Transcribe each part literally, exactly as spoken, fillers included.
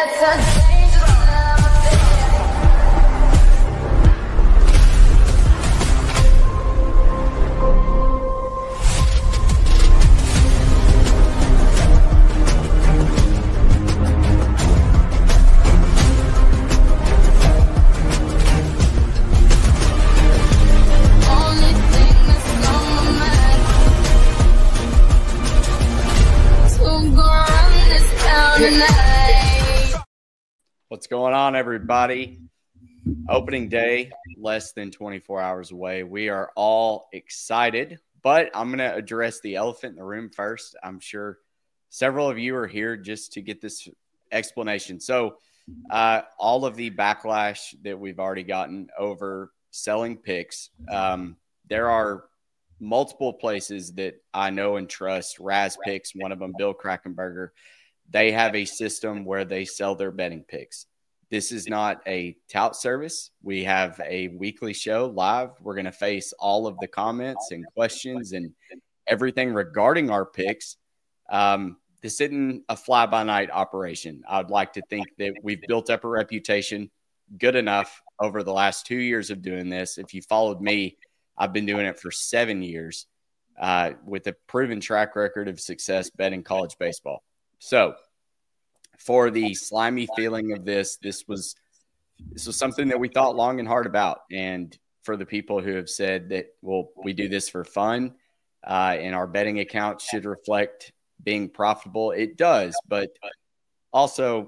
What's going on, everybody? Opening day, less than twenty-four hours away. We are all excited, but I'm going to address the elephant in the room first. I'm sure several of you are here just to get this explanation. So uh, all of the backlash that we've already gotten over selling picks, um, there are multiple places that I know and trust. Raz Picks, one of them, Bill Krackenberger. They have a system where they sell their betting picks. This is not a tout service. We have a weekly show live. We're going to face all of the comments and questions and everything regarding our picks. Um, this isn't a fly-by-night operation. I'd like to think that we've built up a reputation good enough over the last two years of doing this. If you followed me, I've been doing it for seven years uh, with a proven track record of success betting college baseball. So for the slimy feeling of this, this was this was something that we thought long and hard about. And for the people who have said that, well, we do this for fun uh, and our betting account should reflect being profitable, it does. But also,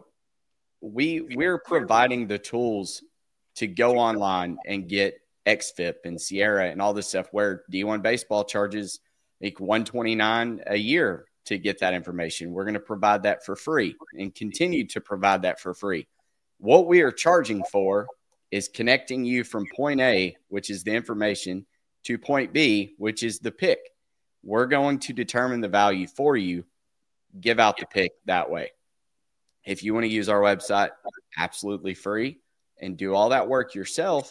we we're providing the tools to go online and get X F I P and Sierra and all this stuff, where D one Baseball charges like one hundred twenty-nine dollars a year to get that information. We're going to provide that for free and continue to provide that for free. What we are charging for is connecting you from point A, which is the information, to point B, which is the pick. We're going to determine the value for you, give out the pick that way. If you want to use our website, absolutely free, and do all that work yourself,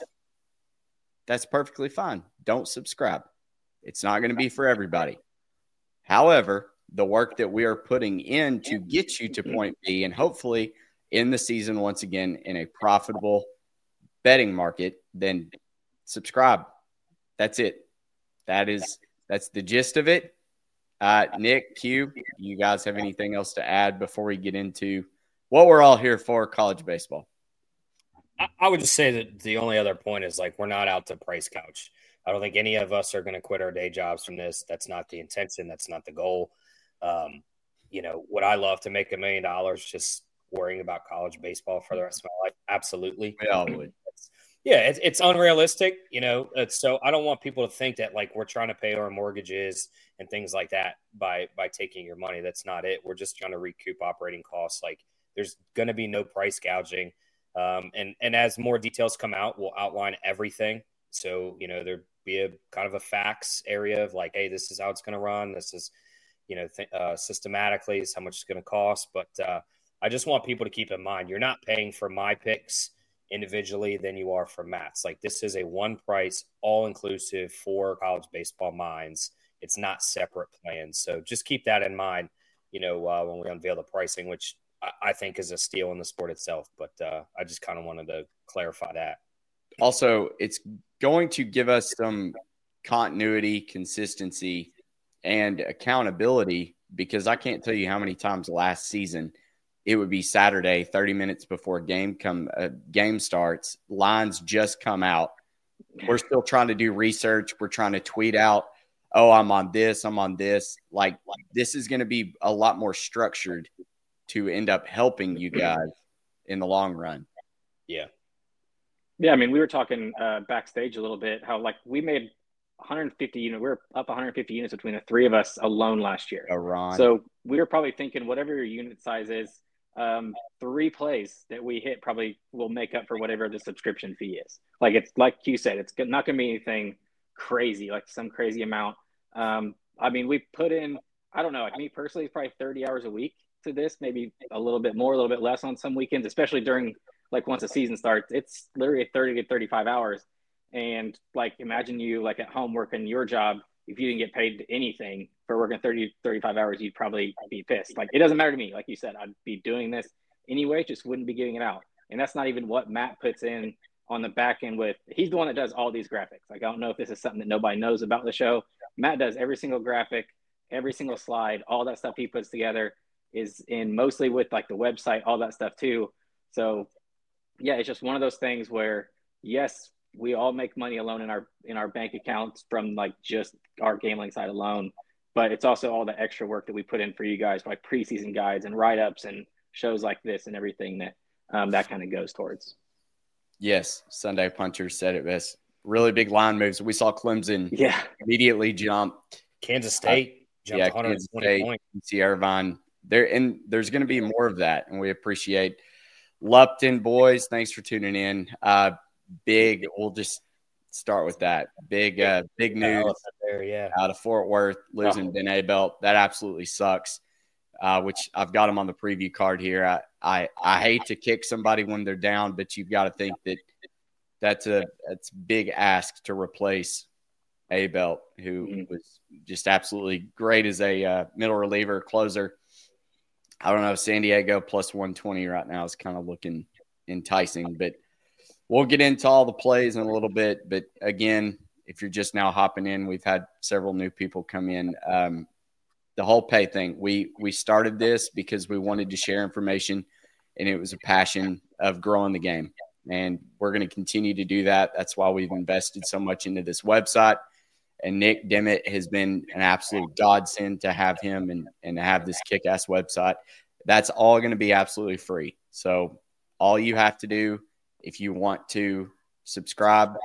that's perfectly fine. Don't subscribe. It's not going to be for everybody. However, the work that we are putting in to get you to point B, and hopefully in the season, once again, in a profitable betting market, then subscribe. That's it. That is, that's the gist of it. Uh, Nick, Q, you guys have anything else to add before we get into what we're all here for, college baseball? I, I would just say that the only other point is, like, we're not out to price couch. I don't think any of us are going to quit our day jobs from this. That's not the intention. That's not the goal. Um, you know, would I love to make a million dollars just worrying about college baseball for the rest of my life? Absolutely. We all would. It's, yeah, it's, it's unrealistic, you know. It's, so I don't want people to think that, like, we're trying to pay our mortgages and things like that by by taking your money. That's not it. We're just trying to recoup operating costs. Like, there's going to be no price gouging. Um, and, and as more details come out, we'll outline everything. So, you know, there'd be a kind of a facts area of, like, hey, this is how it's going to run. This is, you know, th- uh, systematically is how much it's going to cost. But uh, I just want people to keep in mind, you're not paying for my picks individually than you are for Matt's. Like, this is a one price, all inclusive for college baseball minds. It's not separate plans. So just keep that in mind, you know, uh, when we unveil the pricing, which I, I think is a steal in the sport itself. But uh, I just kind of wanted to clarify that. Also, it's going to give us some continuity, consistency, and accountability, because I can't tell you how many times last season it would be Saturday, thirty minutes before game come uh, game starts, lines just come out. We're still trying to do research. We're trying to tweet out, oh, I'm on this, I'm on this. Like, like this is going to be a lot more structured to end up helping you guys in the long run. Yeah. Yeah, I mean, we were talking uh, backstage a little bit how, like, we made one hundred fifty units. We we're up one hundred fifty units between the three of us alone last year. Iran. So we were probably thinking whatever your unit size is, um, three plays that we hit probably will make up for whatever the subscription fee is. Like, it's like you said, it's not going to be anything crazy, like some crazy amount. Um, I mean, we put in, I don't know, like me personally, it's probably thirty hours a week to this, maybe a little bit more, a little bit less on some weekends, especially during, like, once the season starts, it's literally thirty to thirty-five hours. And, like, imagine you, like, at home working your job. If you didn't get paid anything for working thirty, thirty-five hours, you'd probably be pissed. Like, it doesn't matter to me. Like you said, I'd be doing this anyway, just wouldn't be giving it out. And that's not even what Matt puts in on the back end with, he's the one that does all these graphics. Like, I don't know if this is something that nobody knows about the show. Matt does every single graphic, every single slide, all that stuff he puts together is in mostly with like the website, all that stuff too. So yeah, it's just one of those things where, yes, we all make money alone in our, in our bank accounts from like just our gambling side alone, but it's also all the extra work that we put in for you guys, like preseason guides and write-ups and shows like this and everything that um, that kind of goes towards. Yes, Sunday Puncher said it best. Really big line moves. We saw Clemson yeah. immediately jump. Kansas State uh, jumped yeah, one hundred twenty State, points. U C Irvine. There, and there's going to be more of that, and we appreciate Lupton boys. Thanks for tuning in. Uh, big. We'll just start with that. Big, uh, big news there, yeah. out of Fort Worth losing oh. Ben Abelt. That absolutely sucks. Uh, which I've got them on the preview card here. I, I, I hate to kick somebody when they're down, but you've got to think that that's a that's big ask to replace Abelt, who mm-hmm. was just absolutely great as a uh, middle reliever closer. I don't know if San Diego plus one twenty right now is kind of looking enticing, but we'll get into all the plays in a little bit. But again, if you're just now hopping in, we've had several new people come in. Um, The whole pay thing, we we started this because we wanted to share information, and it was a passion of growing the game. And we're going to continue to do that. That's why we've invested so much into this website. And Nick Dimmitt has been an absolute godsend to have him and, and to have this kick-ass website. That's all going to be absolutely free. So all you have to do if you want to subscribe,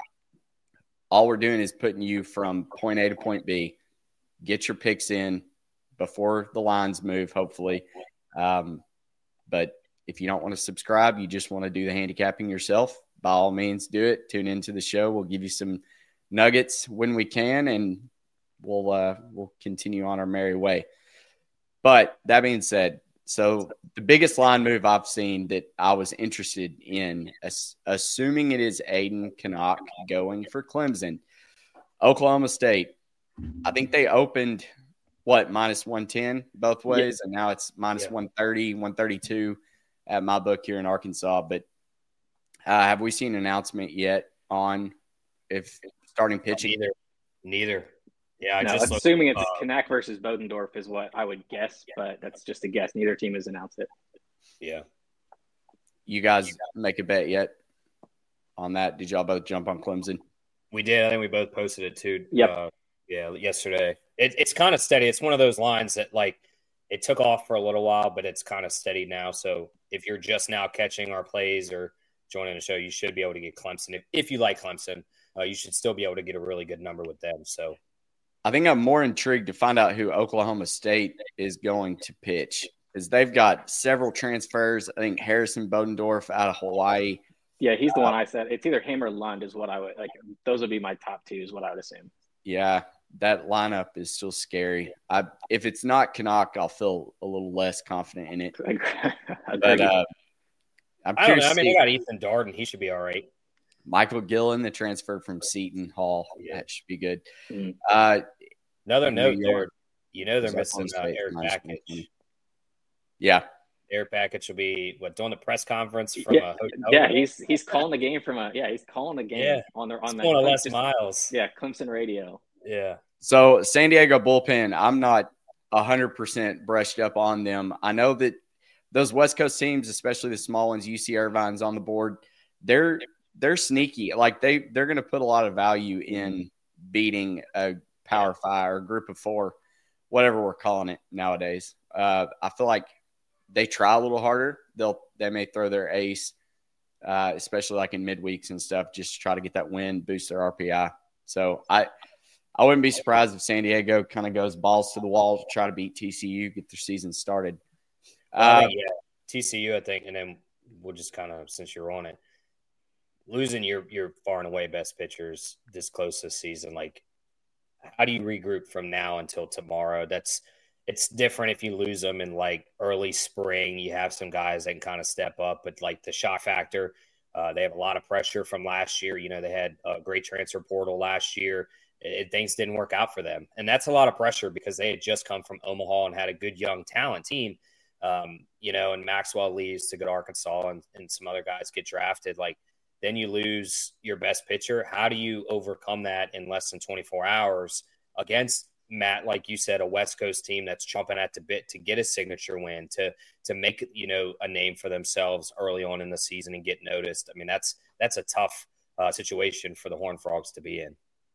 all we're doing is putting you from point A to point B. Get your picks in before the lines move, hopefully. Um, but if you don't want to subscribe, you just want to do the handicapping yourself, by all means, do it. Tune into the show. We'll give you some nuggets when we can, and we'll uh, we'll continue on our merry way. But that being said, so the biggest line move I've seen that I was interested in, as, assuming it is Aiden Canuck going for Clemson, Oklahoma State, I think they opened – what, minus one ten both ways, yeah. And now it's minus yeah. one thirty, one thirty-two at my book here in Arkansas. But uh, have we seen an announcement yet on if starting pitching? Neither. Neither. Yeah, I no, just assuming looked, it's uh, Canuck versus Bodendorf is what I would guess, but that's just a guess. Neither team has announced it. Yeah. You guys make a bet yet on that? Did y'all both jump on Clemson? We did. I think we both posted it too. Yep. Uh, yeah, yesterday. It, it's kind of steady. It's one of those lines that, like, it took off for a little while, but it's kind of steady now. So if you're just now catching our plays or joining the show, you should be able to get Clemson. If, if you like Clemson, uh, you should still be able to get a really good number with them. So I think I'm more intrigued to find out who Oklahoma State is going to pitch, because they've got several transfers. I think Harrison Bodendorf out of Hawaii. Yeah, he's the uh, one I said. It's either him or Lund is what I would – like. Those would be my top two is what I would assume. Yeah. That lineup is still scary. I, if it's not Canuck, I'll feel a little less confident in it. But uh, I'm I curious. Don't know. I mean, they got Ethan Darden. He should be all right. Michael Gillen, the transfer from Seton Hall. Yeah. That should be good. Mm-hmm. Uh, Another note there. You know they're missing uh, Eric Package. Yeah. Eric Package will be, what, doing the press conference from yeah. a hotel? Yeah, he's he's calling the game from a – yeah, he's calling the game yeah. on their – on the Clemson, Les Miles. Yeah, Clemson radio. Yeah. So San Diego bullpen, I'm not one hundred percent brushed up on them. I know that those West Coast teams, especially the small ones, U C Irvine's on the board, they're they're sneaky. Like they they're going to put a lot of value in beating a Power Five or a Group of Four, whatever we're calling it nowadays. Uh, I feel like they try a little harder. They'll they may throw their ace, uh, especially like in midweeks and stuff, just to try to get that win, boost their R P I. So I. I wouldn't be surprised if San Diego kind of goes balls to the wall to try to beat T C U, get their season started. Uh, yeah, T C U, I think, and then we'll just kind of, since you're on it, losing your your far and away best pitchers this close this season, like, how do you regroup from now until tomorrow? That's it's different if you lose them in like early spring. You have some guys that can kind of step up, but like the shot factor, uh, they have a lot of pressure from last year. You know, they had a great transfer portal last year. It, things didn't work out for them. And that's a lot of pressure because they had just come from Omaha and had a good young talent team. um, you know, and Maxwell leaves to go to Arkansas and, and some other guys get drafted, like then you lose your best pitcher. How do you overcome that in less than twenty-four hours against Matt, like you said, a West Coast team that's chomping at the bit to get a signature win, to to make, you know, a name for themselves early on in the season and get noticed? I mean, that's that's a tough uh, situation for the Horned Frogs to be in.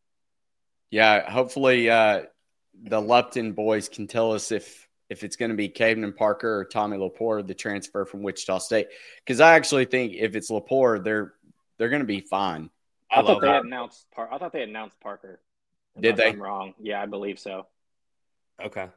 Yeah, hopefully uh, the Lupton boys can tell us if if it's going to be Caden Parker or Tommy Lepore, the transfer from Wichita State. Because I actually think if it's Lepore, they're they're going to be fine. I, I thought they had announced Par- I thought they had announced Parker. Did they? I'm wrong. Yeah, I believe so. Okay.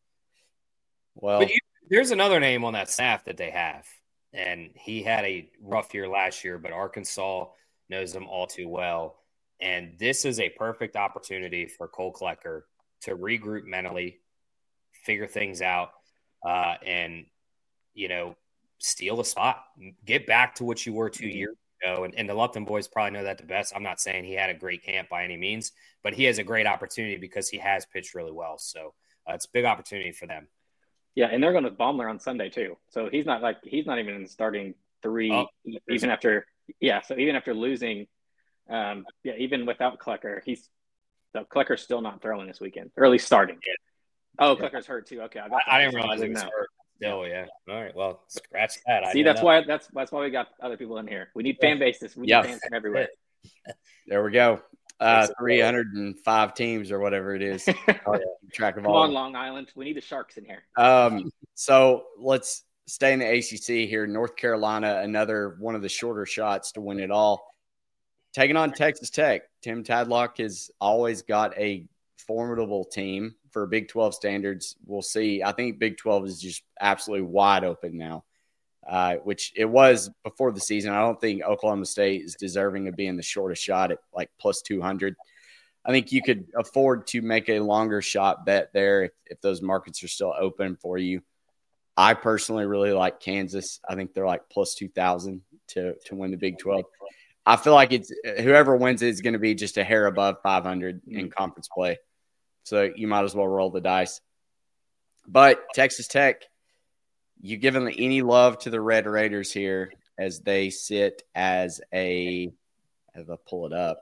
Well, but you, there's another name on that staff that they have, and he had a rough year last year, but Arkansas knows him all too well. And this is a perfect opportunity for Cole Klecker to regroup mentally, figure things out, uh, and, you know, steal a spot. Get back to what you were two years ago. And, and the Lupton boys probably know that the best. I'm not saying he had a great camp by any means, but he has a great opportunity because he has pitched really well. So uh, it's a big opportunity for them. Yeah, and they're going to Baumler on Sunday too. So he's not like he's not even in the starting three, oh, even after yeah. So even after losing, um, yeah, even without Klecker, he's so Klecker's still not throwing this weekend, or at least starting. Yeah. Oh, yeah. Klecker's hurt too. Okay, I, I didn't realize he was hurt. Still, yeah. All right, well, scratch that. See, that's know. why that's that's why we got other people in here. We need fan bases. We need yeah. fans from everywhere. There we go. Uh, three hundred five teams or whatever it is. Oh, track of Come all on, Long Island. We need the Sharks in here. Um, so let's stay in the A C C here. North Carolina, another one of the shorter shots to win it all. Taking on Texas Tech. Tim Tadlock has always got a formidable team for Big twelve standards. We'll see. I think Big twelve is just absolutely wide open now, uh, which it was before the season. I don't think Oklahoma State is deserving of being the shortest shot at like plus two hundred. I think you could afford to make a longer shot bet there if, if those markets are still open for you. I personally really like Kansas. I think they're like plus two thousand to, to win the Big twelve. I feel like it's whoever wins it is going to be just a hair above five hundred in conference play. So you might as well roll the dice. But Texas Tech, you giving any love to the Red Raiders here as they sit as a – as I pull it up.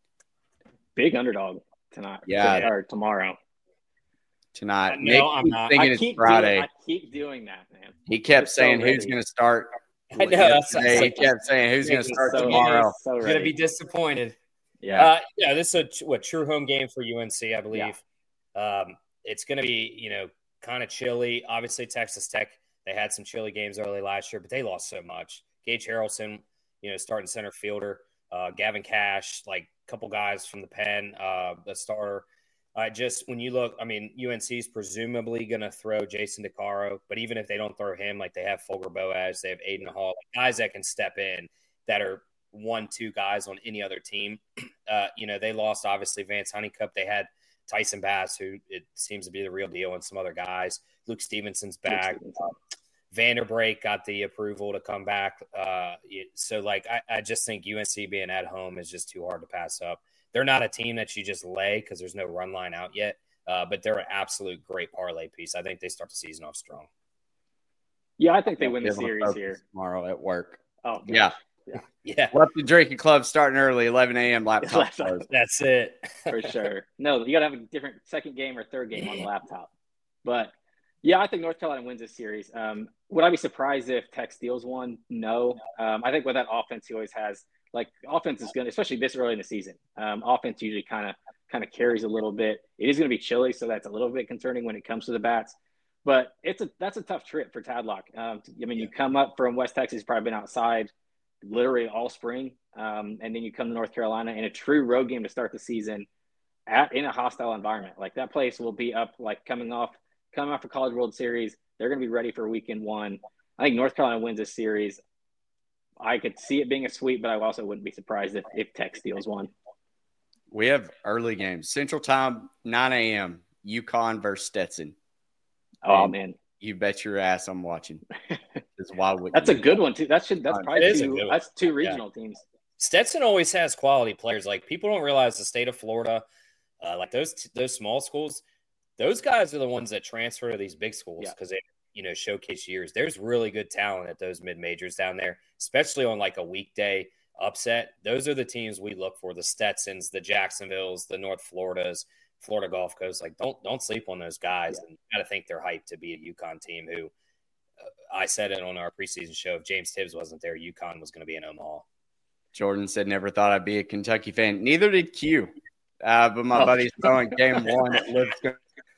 Big underdog tonight. Yeah. Or tomorrow. Tonight. No, Nick I'm not. I keep, Friday. Doing, I keep doing that, man. He kept it's saying so who's going to start – I know. That's, that's he kept saying who's going to start so, tomorrow. So going to be disappointed. Yeah. Uh, yeah, this is a what, true home game for U N C, I believe. Yeah. Um, it's going to be, you know, kind of chilly. Obviously, Texas Tech, they had some chilly games early last year, but they lost so much. Gage Harrelson, you know, starting center fielder. Uh, Gavin Cash, like a couple guys from the pen, uh, the starter. I uh, just, when you look, I mean, U N C is presumably going to throw Jason DeCaro, but even if they don't throw him, like they have Fulger Boaz, they have Aiden Hall, like guys that can step in that are one, two guys on any other team. Uh, you know, they lost, obviously, Vance Honeycutt. They had Tyson Bass, who it seems to be the real deal, and some other guys. Luke Stevenson's back. Uh, Vanderbrake got the approval to come back. Uh, so, like, I, I just think U N C being at home is just too hard to pass up. They're not a team that you just lay because there's no run line out yet, uh, but they're an absolute great parlay piece. I think they start the season off strong. Yeah, I think they win the series here. Tomorrow at work. Oh, gosh. yeah. Yeah. Yeah. Lefty Drinking Club starting early, eleven a.m. laptop. That's it. For sure. No, you got to have a different second game or third game on the laptop. But, yeah, I think North Carolina wins this series. Um, would I be surprised if Tech steals one? No. Um, I think with that offense, he always has – like offense is going to, especially this early in the season. Um, offense usually kind of kind of carries a little bit. It is going to be chilly, so that's a little bit concerning when it comes to the bats. But it's a that's a tough trip for Tadlock. Um, I mean, you come up from West Texas, probably been outside literally all spring, um, and then you come to North Carolina in a true road game to start the season at in a hostile environment. Like that place will be up, like coming off coming off a College World Series. They're going to be ready for weekend one. I think North Carolina wins this series. I could see it being a sweep, but I also wouldn't be surprised if, if Tech steals one. We have early games. Central Time, nine a.m., UConn versus Stetson. Oh, and man. You bet your ass I'm watching. Why would that's a good one, too. That should, that's probably two, that's two regional yeah. teams. Stetson always has quality players. Like, people don't realize the state of Florida, uh, like those those small schools, those guys are the ones that transfer to these big schools because yeah. you know, showcase years. There's really good talent at those mid majors down there, especially on like a weekday upset. Those are the teams we look for: the Stetsons, the Jacksonvilles, the North Floridas, Florida Gulf Coast. Like, don't don't sleep on those guys. Yeah. And you got to think they're hyped to be a UConn team. Who uh, I said it on our preseason show. If James Tibbs wasn't there, UConn was going to be in Omaha. Jordan said, "Never thought I'd be a Kentucky fan." Neither did Q. Uh, but my oh. buddy's throwing game one at Lipscomb.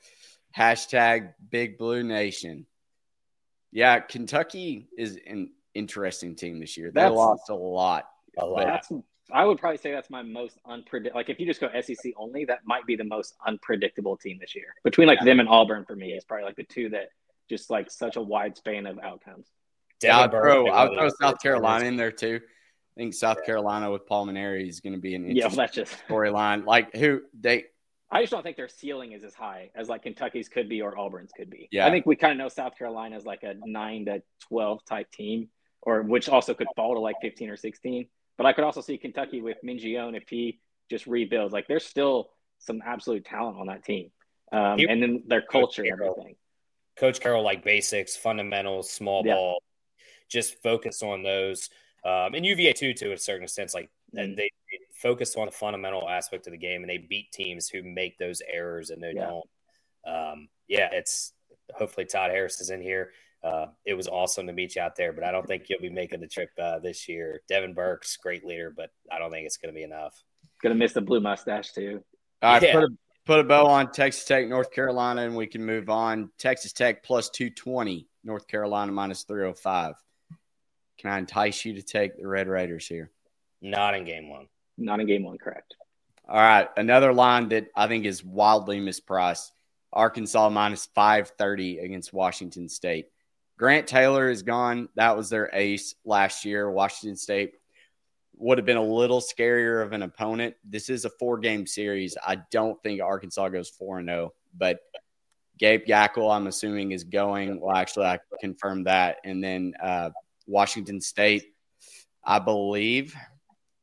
Hashtag Big Blue Nation. Yeah, Kentucky is an interesting team this year. They that's, lost a lot. A lot. That's, I would probably say that's my most unpredictable. Like, if you just go S E C only, that might be the most unpredictable team this year. Between like yeah. them and Auburn, for me, is probably like the two that just like such a wide span of outcomes. Yeah, I'll throw, I'll throw South Carolina in there too. I think South yeah. Carolina with Paul Maneri is going to be an interesting yeah, well, that's just storyline. Like, who they. I just don't think their ceiling is as high as like Kentucky's could be or Auburn's could be. Yeah. I think we kind of know South Carolina is like a nine to twelve type team, or which also could fall to like fifteen or sixteen. But I could also see Kentucky with Mingione if he just rebuilds. Like, there's still some absolute talent on that team, um, he, and then their culture and everything. Coach Carroll, like basics, fundamentals, small yeah. ball, just focus on those. Um, and U V A too, to a certain extent, like mm-hmm. they. Focus on the fundamental aspect of the game, and they beat teams who make those errors and they yeah. don't. Um, yeah, it's hopefully Todd Harris is in here. Uh, it was awesome to meet you out there, but I don't think you'll be making the trip uh, this year. Devin Burke's great leader, but I don't think it's going to be enough. Going to miss the blue mustache too. All right, yeah. put, a, put a bow on Texas Tech, North Carolina, and we can move on. Texas Tech plus two twenty, North Carolina minus three oh five. Can I entice you to take the Red Raiders here? Not in game one. Not in game one, correct. All right. Another line that I think is wildly mispriced. Arkansas minus five thirty against Washington State. Grant Taylor is gone. That was their ace last year. Washington State would have been a little scarier of an opponent. This is a four-game series. I don't think Arkansas goes four and oh, but Gabe Yackel, I'm assuming, is going. Well, actually, I confirmed that. And then uh, Washington State, I believe –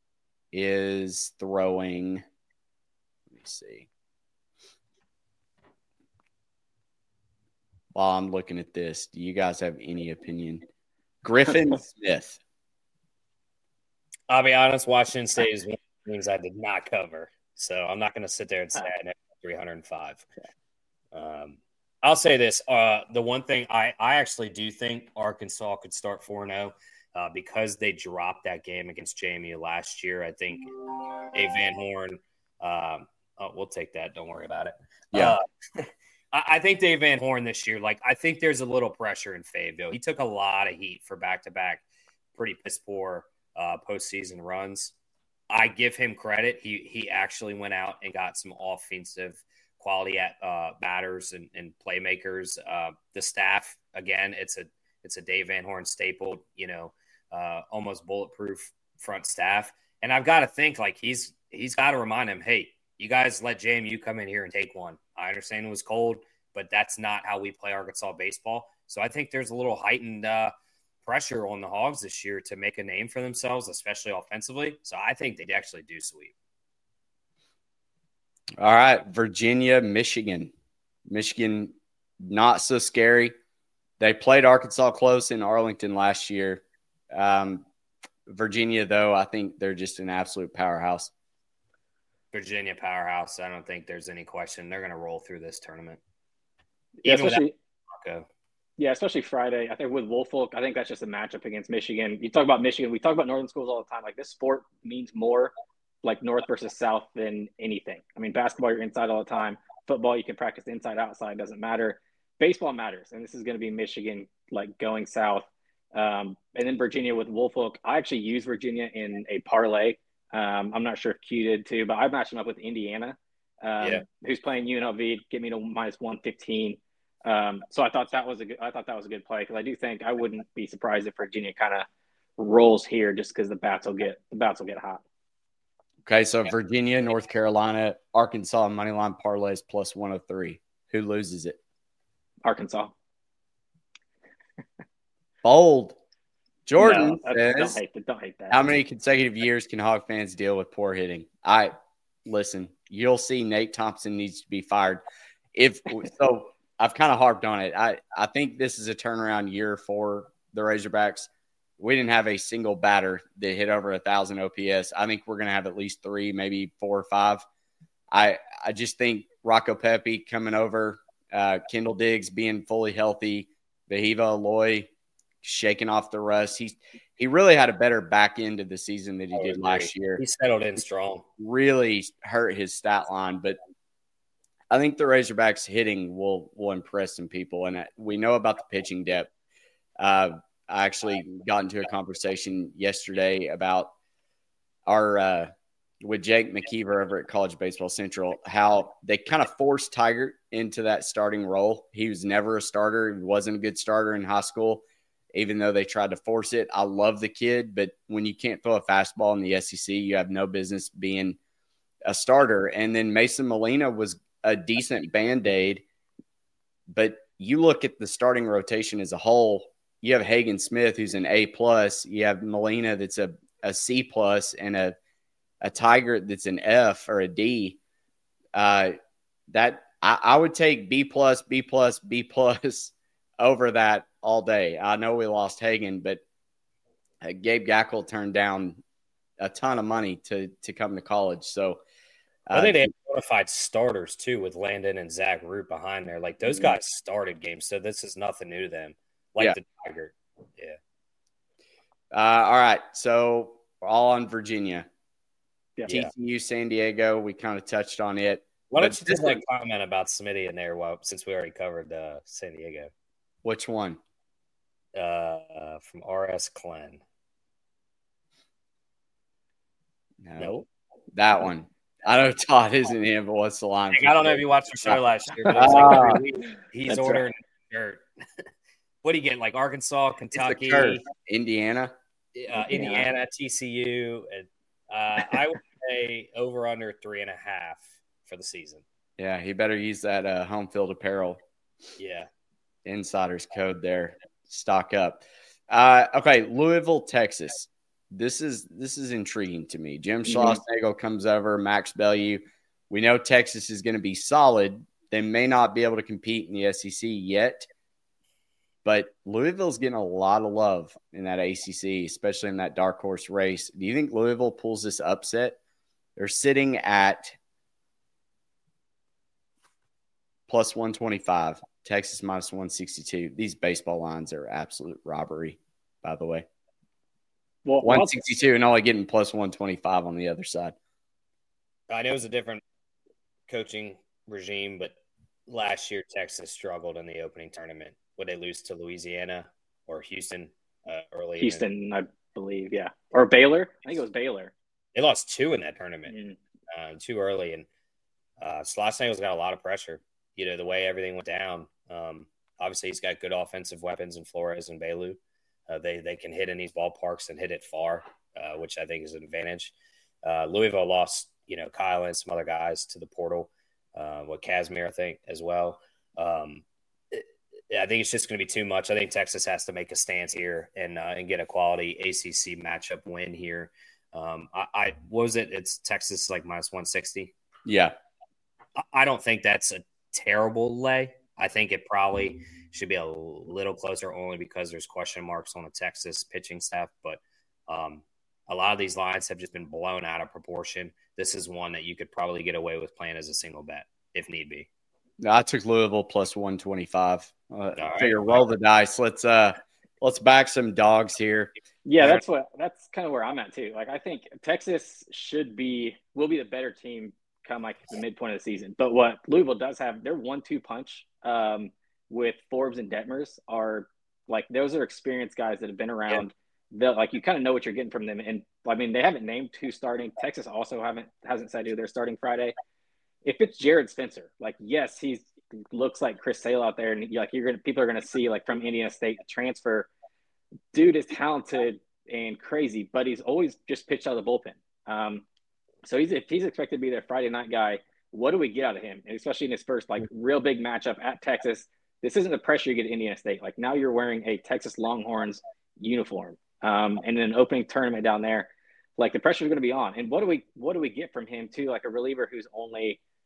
is throwing, let me see. While I'm looking at this, do you guys have any opinion? Griffin Smith. I'll be honest, Washington State is one of the things I did not cover. So I'm not going to sit there and say I know three hundred five. Um, I'll say this. Uh, the one thing I, I actually do think Arkansas could start four and oh. Uh, because they dropped that game against J M U last year. I think Dave Van Horn, um, oh, we'll take that. Don't worry about it. Yeah. Uh, I, I think Dave Van Horn this year, like, I think there's a little pressure in Fayetteville. He took a lot of heat for back-to-back pretty piss poor uh, postseason runs. I give him credit. He he actually went out and got some offensive quality at uh, batters and, and playmakers. Uh, the staff, again, it's a it's a Dave Van Horn staple, you know, Uh, almost bulletproof front staff. And I've got to think, like, he's he's got to remind him, hey, you guys let J M U come in here and take one. I understand it was cold, but that's not how we play Arkansas baseball. So I think there's a little heightened uh, pressure on the Hogs this year to make a name for themselves, especially offensively. So I think they actually do sweep. All right, Virginia, Michigan. Michigan, not so scary. They played Arkansas close in Arlington last year. Um, Virginia, though, I think they're just an absolute powerhouse. Virginia powerhouse. I don't think there's any question. They're going to roll through this tournament. Yeah, especially, yeah, especially Friday. I think with Woolfolk, I think that's just a matchup against Michigan. You talk about Michigan. We talk about Northern schools all the time. Like, this sport means more like North versus South than anything. I mean, basketball, you're inside all the time. Football, you can practice inside, outside. Doesn't matter. Baseball matters. And this is going to be Michigan, like, going south. Um, and then Virginia with Woolfolk. I actually used Virginia in a parlay. Um, I'm not sure if Q did too, but I matched them up with Indiana, um, yeah. who's playing U N L V, get me to minus one fifteen. Um, so I thought that was a good, I thought that was a good play, because I do think I wouldn't be surprised if Virginia kind of rolls here just because the bats will get the bats will get hot. Okay, so Virginia, North Carolina, Arkansas moneyline parlays plus one oh three. Who loses it? Arkansas. Bold. Jordan no, says, don't hate that. Don't hate that. How many consecutive years can Hog fans deal with poor hitting? I listen. You'll see Nate Thompson needs to be fired. If so, I've kind of harped on it. I, I think this is a turnaround year for the Razorbacks. We didn't have a single batter that hit over a thousand O P S. I think we're going to have at least three, maybe four or five. I I just think Rocco Pepe coming over, uh, Kendall Diggs being fully healthy, Vahiva Aloy shaking off the rust. He's he really had a better back end of the season than he did last year. He settled in strong. Really hurt his stat line, but I think the Razorbacks hitting will will impress some people, and we know about the pitching depth. Uh, I actually got into a conversation yesterday about our uh, with Jake McKeever over at College Baseball Central, how they kind of forced Tiger into that starting role. He was never a starter. He wasn't a good starter in high school, even though they tried to force it. I love the kid, but when you can't throw a fastball in the S E C, you have no business being a starter. And then Mason Molina was a decent Band-Aid, but you look at the starting rotation as a whole, you have Hagen Smith, who's an A plus. You have Molina, that's a, a C plus, and a a Tiger that's an F or a D. Uh, that I, I would take B plus, B plus, B plus over that all day. I know we lost Hagen, but uh, Gabe Gackle turned down a ton of money to to come to college. So uh, I think they have qualified starters too with Landon and Zach Root behind there. Like those guys started games, so this is nothing new to them. Like yeah. the Tiger. Yeah. Uh, all right. So we're all on Virginia. Yeah. T C U, San Diego. We kind of touched on it. Why don't you just like comment about Smitty in there? Well, since we already covered uh, San Diego. Which one? Uh, from R S Clen. No, no, that one. I know Todd isn't in, but what's the line? I don't know if you watched the show last year, but it was like every week he's ordering right. shirt. What do you get? Like Arkansas, Kentucky, Indiana, uh, Indiana, T C U, and uh, I would say over under three and a half for the season. Yeah, he better use that uh, home field apparel. Yeah, insider's code there. Stock up. Uh, okay, Louisville, Texas. This is this is intriguing to me. Jim Schlossnagle comes over, Max Bellew. We know Texas is going to be solid. They may not be able to compete in the S E C yet, but Louisville's getting a lot of love in that A C C, especially in that dark horse race. Do you think Louisville pulls this upset? They're sitting at plus one twenty-five. Texas minus one sixty-two. These baseball lines are absolute robbery, by the way. Well, one sixty-two and only getting plus one twenty-five on the other side. I know it was a different coaching regime, but last year Texas struggled in the opening tournament. Would they lose to Louisiana or Houston uh, early? Houston, in, I believe, yeah. Or Baylor. I think it was Baylor. They lost two in that tournament, mm. uh, too early. And uh, Schlossnagle's got a lot of pressure. You know, the way everything went down. Um, obviously, he's got good offensive weapons in Flores and Bellew. Uh, they they can hit in these ballparks and hit it far, uh, which I think is an advantage. Uh, Louisville lost, you know, Kyle and some other guys to the portal. Uh, what Casimir, I think, as well. Um, it, I think it's just going to be too much. I think Texas has to make a stance here and uh, and get a quality A C C matchup win here. Um, I, I what was it? It's Texas like minus one sixty. Yeah, I, I don't think that's a terrible lay. I think it probably should be a little closer only because there's question marks on the Texas pitching staff. But um, a lot of these lines have just been blown out of proportion. This is one that you could probably get away with playing as a single bet if need be. I took Louisville plus one twenty-five. Uh, right. Figure roll the dice. Let's uh let's back some dogs here. Yeah, that's what that's kind of where I'm at too. Like I think Texas should be will be the better team come like the midpoint of the season. But what Louisville does have, their one two punch um, with Forbes and Detmers are like those are experienced guys that have been around. Yeah. They'll like you kind of know what you're getting from them. And I mean, they haven't named who's starting. Texas also haven't hasn't said who they're starting Friday. If it's Jared Spencer, like yes, he's looks like Chris Sale out there, and like you're gonna people are gonna see like from Indiana State transfer. Dude is talented and crazy, but he's always just pitched out of the bullpen. Um, so he's if he's expected to be their Friday night guy, what do we get out of him? And especially in his first like real big matchup at Texas. This isn't the pressure you get at Indiana State. Like now you're wearing a Texas Longhorns uniform, um, and in an opening tournament down there, like the pressure is going to be on. And what do we what do we get from him too? Like a reliever who's only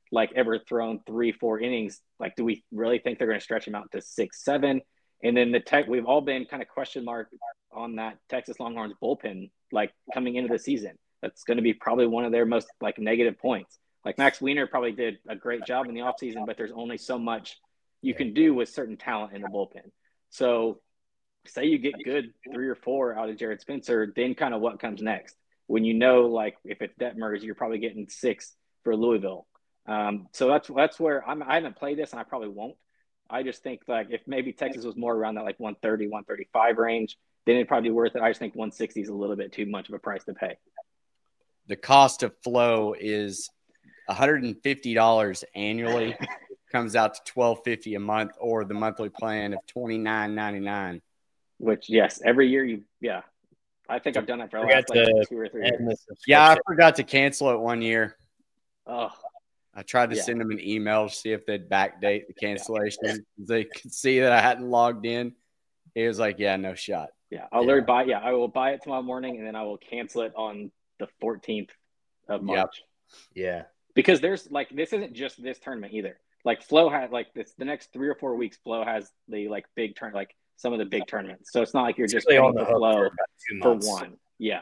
like ever thrown three, four innings. Like, do we really think they're going to stretch him out to six, seven? And then the tech, we've all been kind of question mark on that Texas Longhorns bullpen, like coming into the season. That's going to be probably one of their most like negative points. Like Max Wiener probably did a great job in the offseason, but there's only so much you can do with certain talent in the bullpen. So say you get good three or four out of Jared Spencer, then kind of what comes next? When you know, like if it's Detmers, you're probably getting six for Louisville. Um, so that's that's where I'm, I haven't played this, and I probably won't. I just think like if maybe Texas was more around that like one thirty, one thirty-five range, then it'd probably be worth it. I just think one sixty is a little bit too much of a price to pay. The cost of flow is one hundred fifty dollars annually. Comes out to twelve fifty a month, or the monthly plan of twenty-nine ninety-nine. Which yes, every year you yeah. I think I've done it for the last like two or three years. Yeah, I forgot to cancel it one year. Oh. I tried to yeah. send them an email to see if they'd backdate the cancellation. Yeah. They could see that I hadn't logged in. He was like, yeah, no shot. Yeah, I'll yeah. buy yeah, I will buy it tomorrow morning, and then I will cancel it on the fourteenth of March. Yep. Yeah. Because there's like this isn't just this tournament either. Like Flo had like this the next three or four weeks, Flo has the like big turn like some of the big tournaments. So it's not like you're just paying the Flo for, for one. Yeah.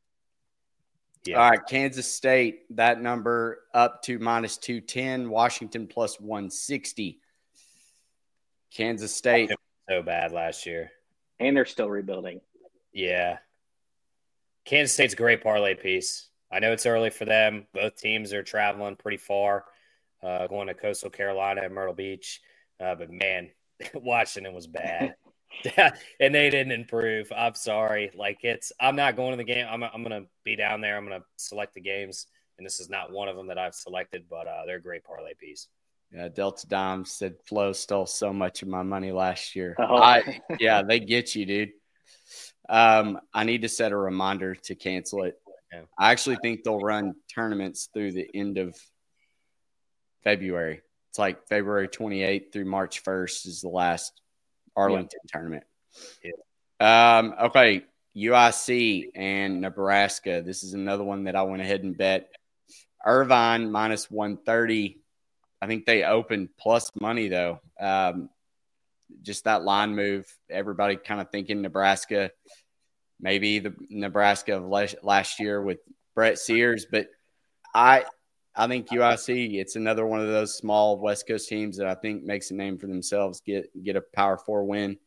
Yeah. All right, Kansas State, that number up to minus two ten, Washington plus one sixty. Kansas State. So bad last year. And they're still rebuilding. Yeah. Kansas State's a great parlay piece. I know it's early for them. Both teams are traveling pretty far, uh, going to Coastal Carolina and Myrtle Beach. Uh, but, man, Washington was bad. And they didn't improve. I'm sorry. Like it's, I'm not going to the game. I'm, I'm going to be down there. I'm going to select the games. And this is not one of them that I've selected, but uh, they're a great parlay piece. Yeah. Delta Dime said Flo stole so much of my money last year. Oh. I, yeah, they get you, dude. Um, I need to set a reminder to cancel it. Yeah. I actually think they'll run tournaments through the end of February. It's like February twenty-eighth through March first is the last Arlington yeah. tournament. Yeah. Um, okay, U I C and Nebraska. This is another one that I went ahead and bet. Irvine minus one thirty. I think they opened plus money, though. Um, just that line move. Everybody kind of thinking Nebraska, maybe the Nebraska of last, last year with Brett Sears. But I – I think U I C, it's another one of those small West Coast teams that I think makes a name for themselves, get get a Power Four win.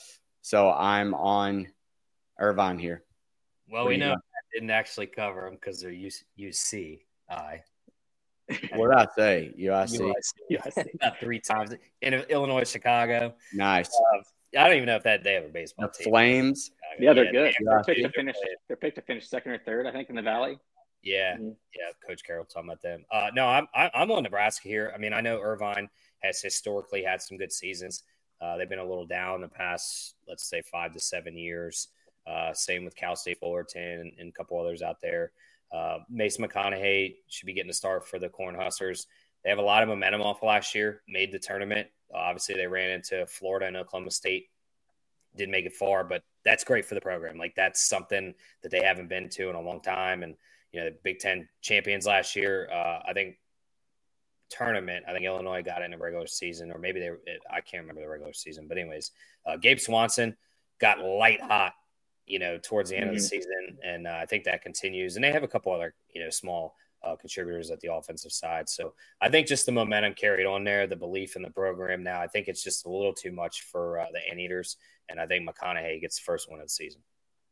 So I'm on Irvine here. Well, what we know I didn't actually cover them because they're U C I. What did I say? U I C? U I C. About three times. In Illinois, Chicago. Nice. Uh, I don't even know if that they have a baseball the team. Flames. Yeah, they're good. They're picked to finish. They're picked to finish second or third, I think, in the Valley. Yeah, yeah, Coach Carroll talking about them. Uh, no, I'm I'm on Nebraska here. I mean, I know Irvine has historically had some good seasons. Uh, they've been a little down the past, let's say, five to seven years. Uh, same with Cal State Fullerton and, and a couple others out there. Uh, Mason McConaughey should be getting a start for the Cornhuskers. They have a lot of momentum off last year, made the tournament. Uh, obviously, they ran into Florida and Oklahoma State. Didn't make it far, but that's great for the program. Like, that's something that they haven't been to in a long time. And you know, the Big Ten champions last year. Uh, I think tournament. I think Illinois got it in the regular season, or maybe they. I can't remember the regular season, but anyways, uh, Gabe Swanson got light hot, you know, towards the end mm-hmm. of the season, and uh, I think that continues. And they have a couple other, you know, small uh, contributors at the offensive side. So I think just the momentum carried on there, the belief in the program. Now I think it's just a little too much for uh, the Anteaters, and I think McConaughey gets the first one of the season.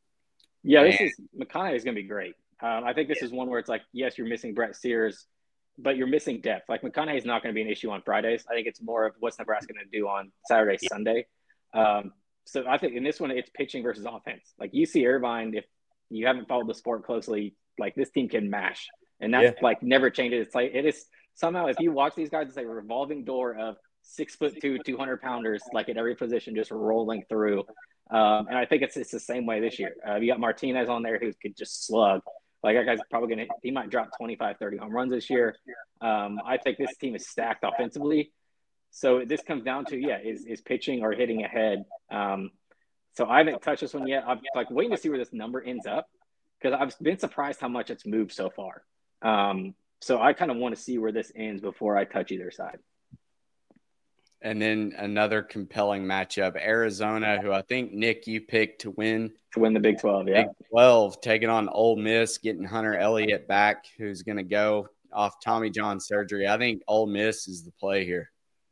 Yeah, this is McConaughey is going to be great. Um, I think this is one where it's like, yes, you're missing Brett Sears, but you're missing depth. Like McConaughey is not going to be an issue on Fridays. I think it's more of what's Nebraska going to do on Saturday, yeah. Sunday. Um, so I think in this one, it's pitching versus offense. Like U C Irvine, if you haven't followed the sport closely, like this team can mash, and that's yeah. like never changes. It's like it is somehow if you watch these guys, it's like a revolving door of six foot two, two hundred pounders, like at every position, just rolling through. Um, and I think it's it's the same way this year. Uh, you got Martinez on there who could just slug. Like that guy's probably going to – he might drop twenty-five, thirty home runs this year. Um, I think this team is stacked offensively. So this comes down to, yeah, is is pitching or hitting ahead. Um, so I haven't touched this one yet. I'm like waiting to see where this number ends up because I've been surprised how much it's moved so far. Um, So I kind of want to see where this ends before I touch either side. And then another compelling matchup, Arizona, who I think, Nick, you picked to win. To win the Big twelve, yeah. Big twelve, taking on Ole Miss, getting Hunter Elliott back, who's going to go off Tommy John surgery. I think Ole Miss is the play here.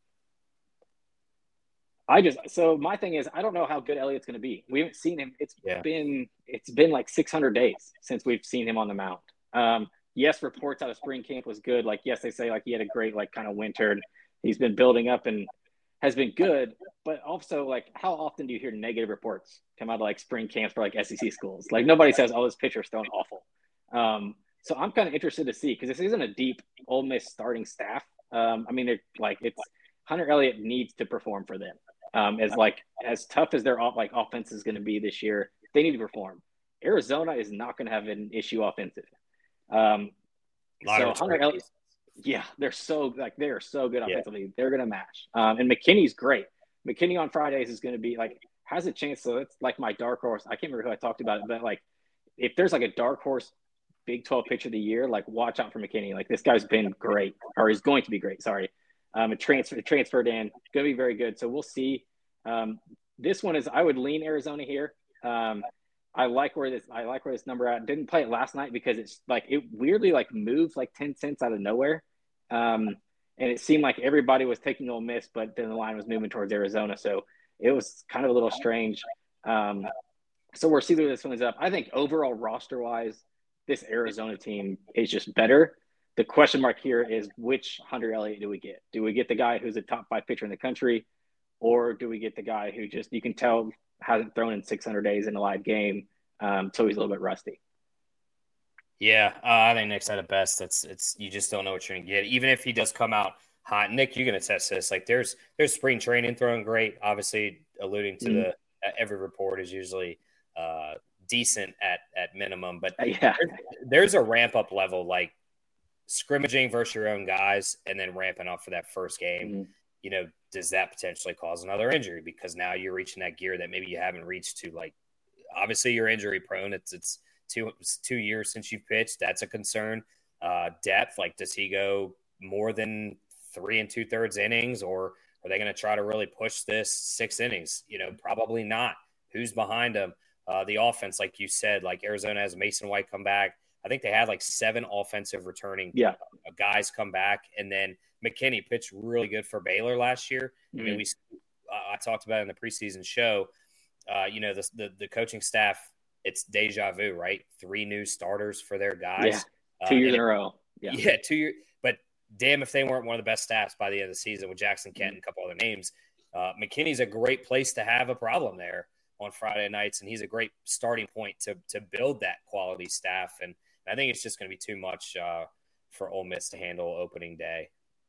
I just so my thing is I don't know how good Elliott's going to be. We haven't seen him. It's yeah. been it's been like six hundred days since we've seen him on the mound. Um, yes, reports out of spring camp was good. Like yes, they say like he had a great like kind of winter. He's been building up and has been good. But also like how often do you hear negative reports come out of like spring camps for like S E C schools? Like nobody says, "Oh, this pitcher's throwing awful." Um, so I'm kind of interested to see because this isn't a deep Ole Miss starting staff. Um, I mean, they're like it's Hunter Elliott needs to perform for them. Um, as like as tough as their like offense is going to be this year, they need to perform. Arizona is not going to have an issue offensive. Um, so Hunter Elliott, yeah, they're so like they are so good offensively. Yeah. They're going to match. Um, and McKinney's great. McKinney on Fridays is going to be like has a chance. So it's like my dark horse. I can't remember who I talked about it, but like if there's like a dark horse Big twelve pitcher of the year, like watch out for McKinney. Like this guy's been great, or he's going to be great. Sorry. Um, a transfer transferred in, going to be very good. So we'll see. Um, this one is I would lean Arizona here. Um, I like where this I like where this number at. Didn't play it last night because it's like it weirdly like moved like ten cents out of nowhere, um, and it seemed like everybody was taking Ole Miss, but then the line was moving towards Arizona. So it was kind of a little strange. Um, so we'll see where this one is up. I think overall roster wise, this Arizona team is just better. The question mark here is which Hunter Elliott do we get? Do we get the guy who's a top five pitcher in the country, or do we get the guy who just you can tell hasn't thrown in six hundred days in a live game, um, so he's a little bit rusty? Yeah, uh, I think Nick's at a best. That's it's you just don't know what you're gonna get. Even if he does come out hot, Nick, you're gonna test this. Like there's there's spring training throwing great. Obviously, alluding to mm-hmm. the uh, every report is usually uh, decent at at minimum, but yeah. there's, there's a ramp up level like. Scrimmaging versus your own guys and then ramping up for that first game, mm-hmm. you know, does that potentially cause another injury? Because now you're reaching that gear that maybe you haven't reached to. Like, obviously you're injury prone. It's it's two it's two years since you've pitched. That's a concern. Uh, depth, like, does he go more than three and two thirds innings, or are they going to try to really push this six innings? You know, probably not. Who's behind him? Uh, the offense, like you said, like Arizona has Mason White come back. I think they had like seven offensive returning yeah. guys come back. And then McKinney pitched really good for Baylor last year. Mm-hmm. I mean, we uh, I talked about it in the preseason show, uh, you know, the, the the coaching staff, it's deja vu, right? Three new starters for their guys. Yeah. Two uh, years in a row. Yeah. yeah, two years. But damn if they weren't one of the best staffs by the end of the season with Jackson Kent mm-hmm. and a couple other names. Uh, McKinney's a great place to have a problem there on Friday nights, and he's a great starting point to to build that quality staff. And I think it's just going to be too much uh, for Ole Miss to handle opening day.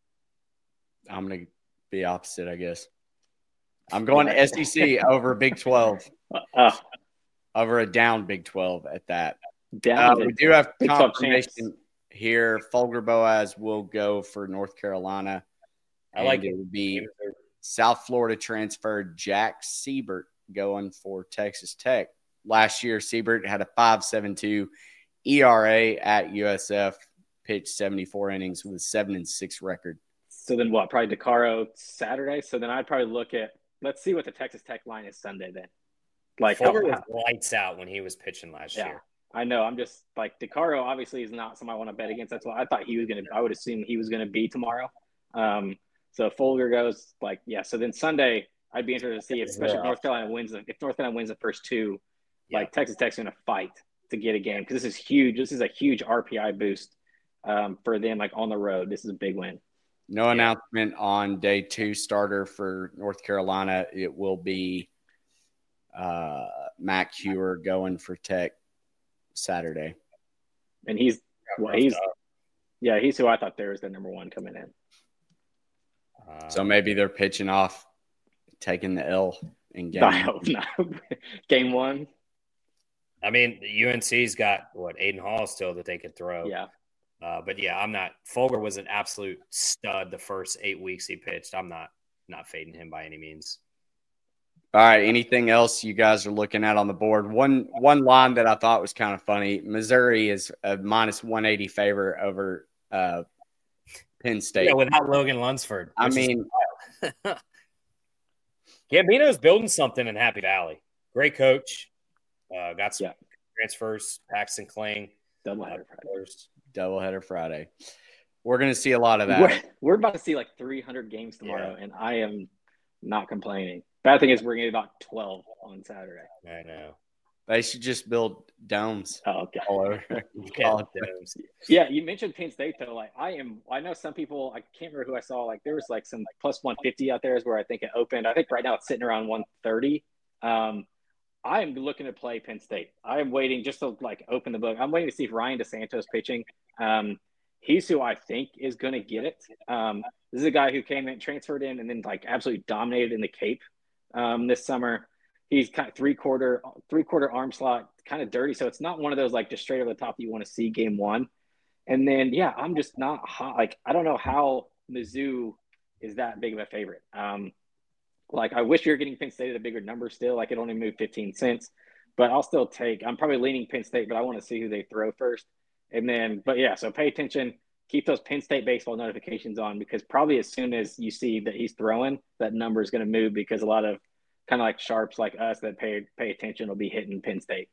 I'm going to be opposite, I guess. I'm going to S E C over Big twelve. Uh, over a down Big twelve at that. Down uh, we do have confirmation here. Folger Boaz will go for North Carolina. I like it. It would be South Florida transferred Jack Siebert going for Texas Tech. Last year, Siebert had a five point seven two E R A at U S F, pitched seventy-four innings with a seven and six record. So then what? Probably DeCaro Saturday. So then I'd probably look at let's see what the Texas Tech line is Sunday then. Like Folger was lights out when he was pitching last yeah, year. I know. I'm just like DeCaro obviously is not someone I want to bet against. That's why I thought he was gonna I would assume he was gonna be tomorrow. Um so Folger goes like yeah, so then Sunday I'd be interested to see if especially if North Carolina wins the, if North Carolina wins the first two, yeah. like Texas Tech's gonna fight to get a game because this is huge. This is a huge R P I boost um, for them, like on the road. This is a big win. No yeah. announcement on day two starter for North Carolina. It will be uh, Mac Hewer going for Tech Saturday. And he's, well, he's, yeah, he's who I thought there was the number one coming in. Uh, so maybe they're pitching off, taking the L in game. I hope not. Game one. I mean, U N C's got, what, Aiden Hall still that they could throw. Yeah. Uh, but, yeah, I'm not – Folger was an absolute stud the first eight weeks he pitched. I'm not not fading him by any means. All right, anything else you guys are looking at on the board? One one line that I thought was kind of funny, Missouri is a minus one eighty favorite over uh, Penn State. Yeah, without Logan Lunsford. I mean, Gambino's building something in Happy Valley. Great coach. Uh, got some Yeah. transfers. Paxton Kling. Doubleheader Friday. Doubleheader Friday. We're going to see a lot of that. We're, we're about to see like three hundred games tomorrow, yeah. and I am not complaining. Bad thing is we're going to get about twelve on Saturday. I know. They should just build domes oh, okay. all over. yeah, domes. yeah, you mentioned Penn State, though. Like, I am – I know some people – I can't remember who I saw. Like, there was like some plus one fifty out there is where I think it opened. I think right now it's sitting around one thirty. Um, I am looking to play Penn State. I am waiting just to, like, open the book. I'm waiting to see if Ryan DeSanto's pitching. Um, he's who I think is going to get it. Um, this is a guy who came in, transferred in, and then, like, absolutely dominated in the Cape um, this summer. He's kind of three-quarter three-quarter arm slot, kind of dirty. So it's not one of those, like, just straight over the top that you want to see game one. And then, yeah, I'm just not hot. Like, I don't know how Mizzou is that big of a favorite. Um, like, I wish you were getting Penn State at a bigger number still. Like, it only moved fifteen cents. But I'll still take – I'm probably leaning Penn State, but I want to see who they throw first. And then – but, yeah, so pay attention. Keep those Penn State baseball notifications on because probably as soon as you see that he's throwing, that number is going to move because a lot of kind of like sharps like us that pay pay attention will be hitting Penn State.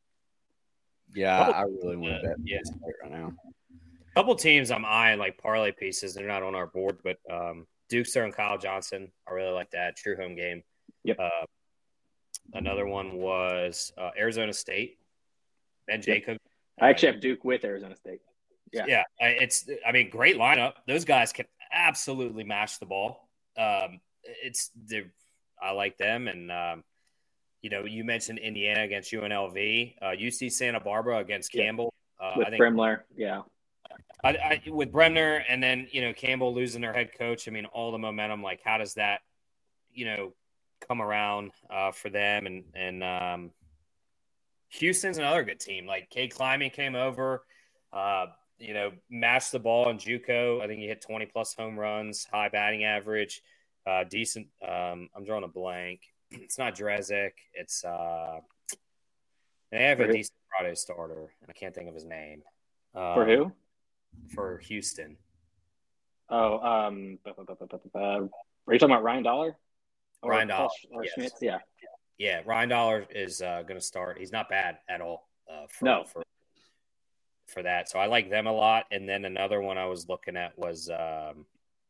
Yeah, I really want to bet yeah. Penn State right now. A couple teams I'm eyeing like parlay pieces. They're not on our board, but um, Duke's and Kyle Johnson. I really like that. True home game. Yep. Uh, another one was uh, Arizona State. Ben Jacob. Yep. I actually have Duke with Arizona State. Yeah. Yeah. It's, I mean, great lineup. Those guys can absolutely mash the ball. Um, it's, I like them. And, um, you know, you mentioned Indiana against U N L V, uh, U C Santa Barbara against yeah. Campbell. Uh, with I think, Bremler. Yeah. I, I, with Bremner and then, you know, Campbell losing their head coach. I mean, all the momentum, like how does that, you know, come around uh, for them? And, and um, Houston's another good team. Like Cade Kleiman came over, uh, you know, mashed the ball in JUCO. I think he hit twenty plus home runs, high batting average, uh, decent. Um, I'm drawing a blank. It's not Drezek. It's uh, they have a decent Friday starter, and I can't think of his name. Um, for who? For Houston. Oh, um, uh, are you talking about Ryan Dollar? Or Ryan Dollar or yes. Schmitz? Yeah, yeah. Ryan Dollar is uh, going to start. He's not bad at all. Uh, for, no. For, for that. So I like them a lot. And then another one I was looking at was um,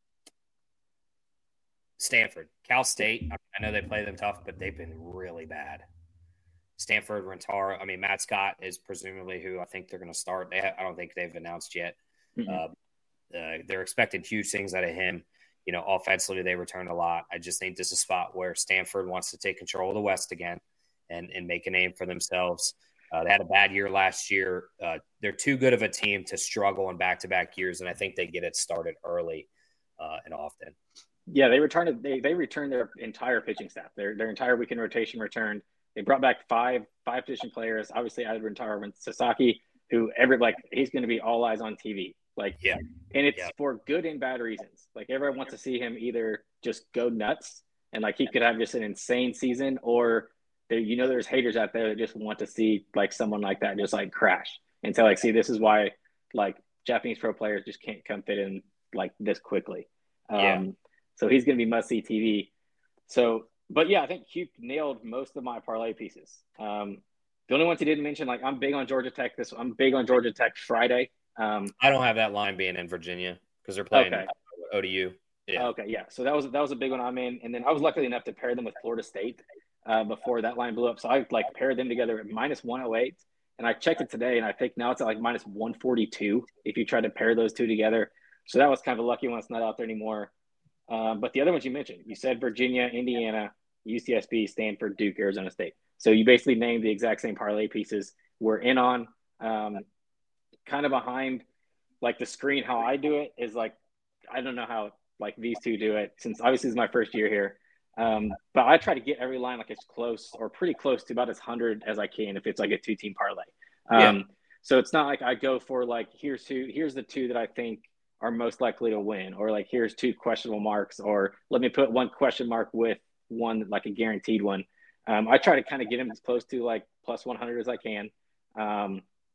Stanford. Cal State. I know they play them tough, but they've been really bad. Stanford, Rentaro. I mean, Matt Scott is presumably who I think they're going to start. They have, I don't think they've announced yet. Mm-hmm. Uh, uh, they're expecting huge things out of him. You know, offensively, they returned a lot. I just think this is a spot where Stanford wants to take control of the West again and, and make a name for themselves. Uh, they had a bad year last year. Uh, they're too good of a team to struggle in back-to-back years, and I think they get it started early uh, and often. Yeah, they returned. They they returned their entire pitching staff. Their their entire weekend rotation returned. They brought back five five position players. Obviously, added Rentaro Sasaki, who every like he's going to be all eyes on T V. Like, yeah, and it's yeah. for good and bad reasons. Like everyone wants to see him either just go nuts and like he could have just an insane season, or there, you know, there's haters out there that just want to see like someone like that just like crash and say like, see, this is why like Japanese pro players just can't come fit in like this quickly. Yeah. Um, so he's going to be must see T V. So, but yeah, I think Hugh nailed most of my parlay pieces. Um, the only ones he didn't mention, like I'm big on Georgia Tech. This I'm big on Georgia Tech Friday. Um, I don't have that line being in Virginia because they're playing okay. O D U. Yeah. Okay, yeah. So that was that was a big one I'm in, and then I was lucky enough to pair them with Florida State uh, before that line blew up. So I like paired them together at minus one oh eight, and I checked it today, and I think now it's at like minus one forty-two if you try to pair those two together. So that was kind of a lucky one. It's not out there anymore. Um, but the other ones you mentioned, you said Virginia, Indiana, U C S B, Stanford, Duke, Arizona State. So you basically named the exact same parlay pieces we're in on. Um, kind of behind like the screen, how I do it is like, I don't know how like these two do it since obviously this is my first year here. Um, but I try to get every line like as close or pretty close to about as hundred as I can if it's like a two team parlay. Um, yeah. So it's not like I go for like, here's who, here's the two that I think are most likely to win, or like, here's two questionable marks, or let me put one question mark with one, like a guaranteed one. Um, I try to kind of get them as close to like plus one hundred as I can. Um,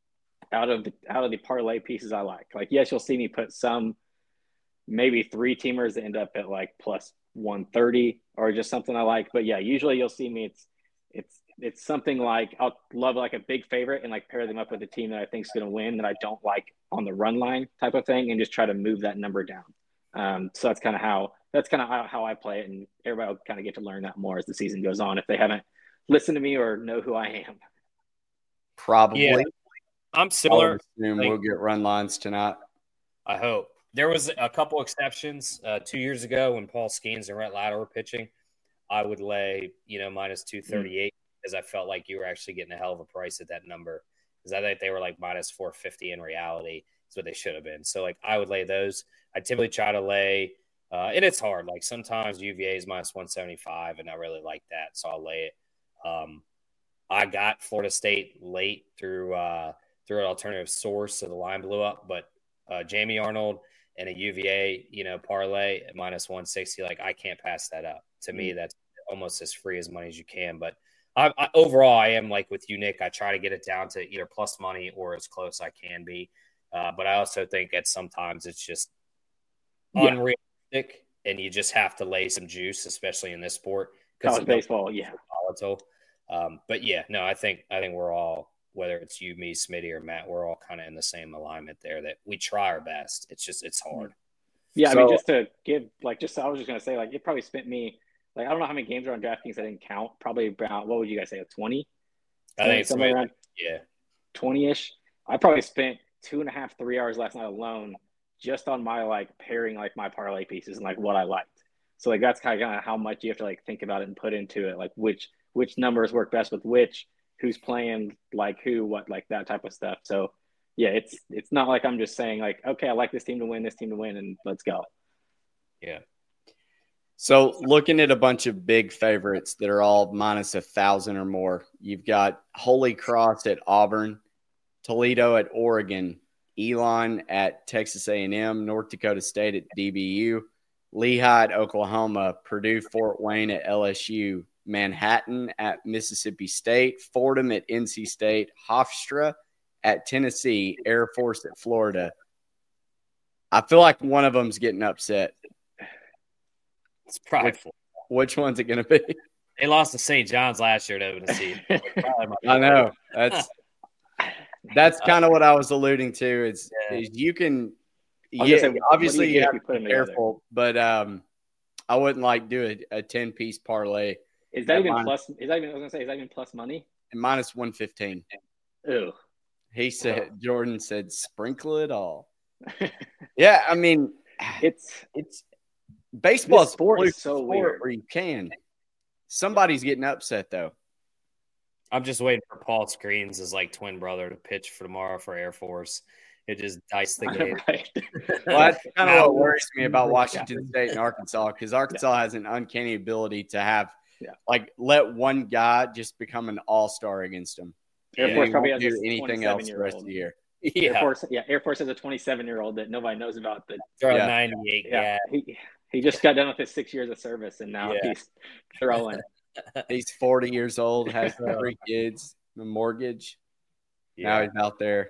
out of the out of the parlay pieces I like. Like, yes, you'll see me put some, maybe three teamers that end up at like plus one thirty or just something I like. But yeah, usually you'll see me. It's it's it's something like I'll love like a big favorite and like pair them up with a team that I think is going to win that I don't like on the run line type of thing, and just try to move that number down. Um, so that's kind of how that's kind of how, how I play it, and everybody will kind of get to learn that more as the season goes on if they haven't listened to me or know who I am. Probably. Yeah, I'm similar. Assume like, we'll get run lines tonight. I hope. There was a couple exceptions uh, two years ago when Paul Skeens and Rhett Latta were pitching. I would lay, you know, minus two thirty-eight mm. because I felt like you were actually getting a hell of a price at that number. Because I think they were like minus four fifty in reality. That's what they should have been. So, like, I would lay those. I typically try to lay, uh, and it's hard. Like, sometimes U V A is minus one seventy-five, and I really like that, so I'll lay it. Um, I got Florida State late through uh, through an alternative source, so the line blew up. But uh, Jamie Arnold and a U V A, you know, parlay at minus one sixty, like, I can't pass that up. To me, that's almost as free as money as you can. But I, I, overall, I am like with you, Nick. I try to get it down to either plus money or as close I can be. Uh, but I also think that sometimes it's just yeah. unrealistic, and you just have to lay some juice, especially in this sport. College baseball, yeah. Volatile. Um, but yeah, no, I think I think we're all, whether it's you, me, Smitty, or Matt, we're all kind of in the same alignment there that we try our best. It's just it's hard. Yeah, so, I mean, just to give like just I was just gonna say like it probably spent me like I don't know how many games are on DraftKings I didn't count. Probably about what would you guys say, a twenty? I think it's somewhere around yeah twenty-ish. I probably spent two and a half, three hours last night alone just on my like pairing like my parlay pieces and like what I liked. So like that's kind of how much you have to like think about it and put into it, like which which numbers work best with which, who's playing like who, what, like that type of stuff. So yeah, it's it's not like I'm just saying like, okay, I like this team to win, this team to win, and let's go. Yeah. So looking at a bunch of big favorites that are all minus a thousand or more, you've got Holy Cross at Auburn, Toledo at Oregon, Elon at Texas A and M, North Dakota State at D B U, Lehigh at Oklahoma, Purdue Fort Wayne at L S U, Manhattan at Mississippi State, Fordham at N C State, Hofstra at Tennessee, Air Force at Florida. I feel like one of them's getting upset. It's prideful. Which, which one's it going to be? They lost to Saint John's last year to Tennessee. I know. That's that's kind of what I was alluding to. Is, yeah. is you can yeah, say, obviously you, you have to be careful, but um, I wouldn't like do a, a ten piece parlay. Is that even minus, plus? Is that even? I was gonna say, is that even plus money? Minus one fifteen. Ew. He said. Oh. Jordan said, "Sprinkle it all." Yeah, I mean, it's it's baseball. This sport is so sport weird. Where you can. Somebody's getting upset though. I'm just waiting for Paul Screens, his like twin brother, to pitch for tomorrow for Air Force. It just diced the game. Right. Well, that's kind of what worries me about Washington State and Arkansas, because Arkansas yeah. has an uncanny ability to have. Yeah. Like, let one guy just become an all-star against them. Air Force probably won't do anything else the rest of the year. Yeah. Air Force, yeah, Air Force has a twenty-seven-year-old that nobody knows about. That throwing yeah. ninety-eight. Yeah, yeah. He, he just got done with his six years of service, and now yeah. he's throwing. He's forty years old, has three kids, a mortgage. Yeah. Now he's out there.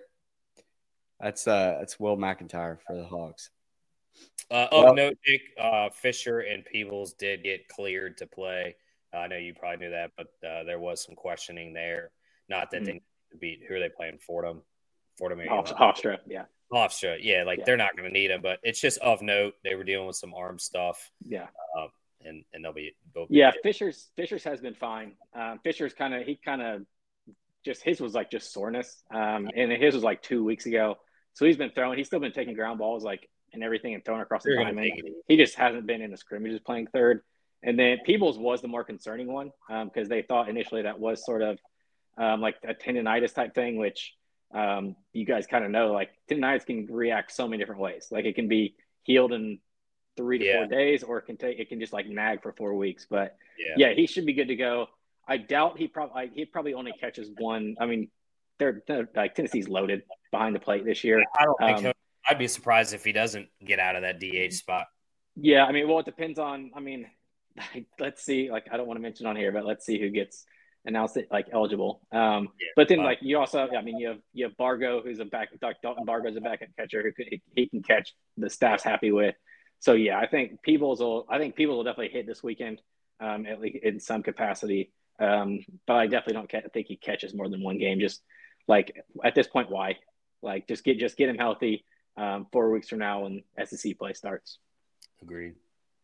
That's uh, that's Will McIntyre for the Hogs. Uh, of well, note, Nick, uh, Fisher and Peebles did get cleared to play. I know you probably knew that, but uh, there was some questioning there. Not that mm-hmm. they need to beat. Who are they playing? Fordham? Fordham? Hofstra, yeah. Hofstra, yeah. Like, yeah. they're not going to need him, but it's just of note. They were dealing with some arm stuff. Yeah. Um, and, and they'll be. They'll be yeah, good. Fisher's Fisher's has been fine. Um, Fisher's kind of – he kind of just – his was like just soreness. Um, and his was like two weeks ago. So he's been throwing – he's still been taking ground balls like and everything and throwing across the diamond. He just hasn't been in the scrimmages playing third. And then Peebles was the more concerning one because um, they thought initially that was sort of um, like a tendonitis type thing, which um, you guys kind of know. Like tendonitis can react so many different ways. Like it can be healed in three to yeah. four days, or it can take it can just like nag for four weeks. But yeah, yeah he should be good to go. I doubt he probably he probably only catches one. I mean, they're, they're like Tennessee's loaded behind the plate this year. I don't think um, so. I'd be surprised if he doesn't get out of that D H spot. Yeah, I mean, well, it depends on. I mean. Let's see. Like, I don't want to mention on here, but let's see who gets announced it like eligible. Um, yeah, but then wow. like you also, I mean, you have you have Bargo, who's a back. Like Dalton Bargo's a backup catcher who could, he can catch. The staff's happy with. So yeah, I think Peebles will. I think Peebles will definitely hit this weekend, um, at least in some capacity. Um, but I definitely don't ca- think he catches more than one game. Just like at this point, why? Like just get just get him healthy. Um, four weeks from now, when S E C play starts. Agreed.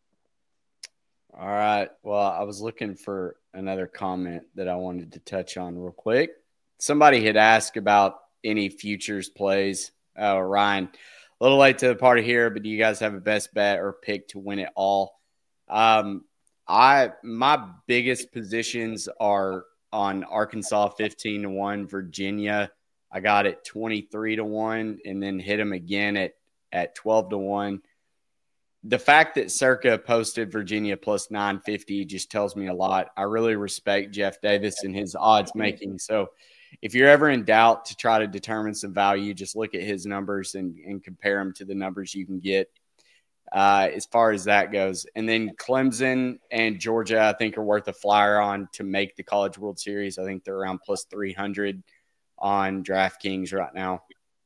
All right. Well, I was looking for another comment that I wanted to touch on real quick. Somebody had asked about any futures plays. Uh, Ryan, a little late to the party here, but do you guys have a best bet or pick to win it all? Um, I my biggest positions are on Arkansas fifteen to one, Virginia. I got it twenty-three to one, and then hit them again at at twelve to one. The fact that Circa posted Virginia plus nine fifty just tells me a lot. I really respect Jeff Davis and his odds making. So if you're ever in doubt to try to determine some value, just look at his numbers and, and compare them to the numbers you can get uh, as far as that goes. And then Clemson and Georgia, I think, are worth a flyer on to make the College World Series. I think they're around plus three hundred on DraftKings right now.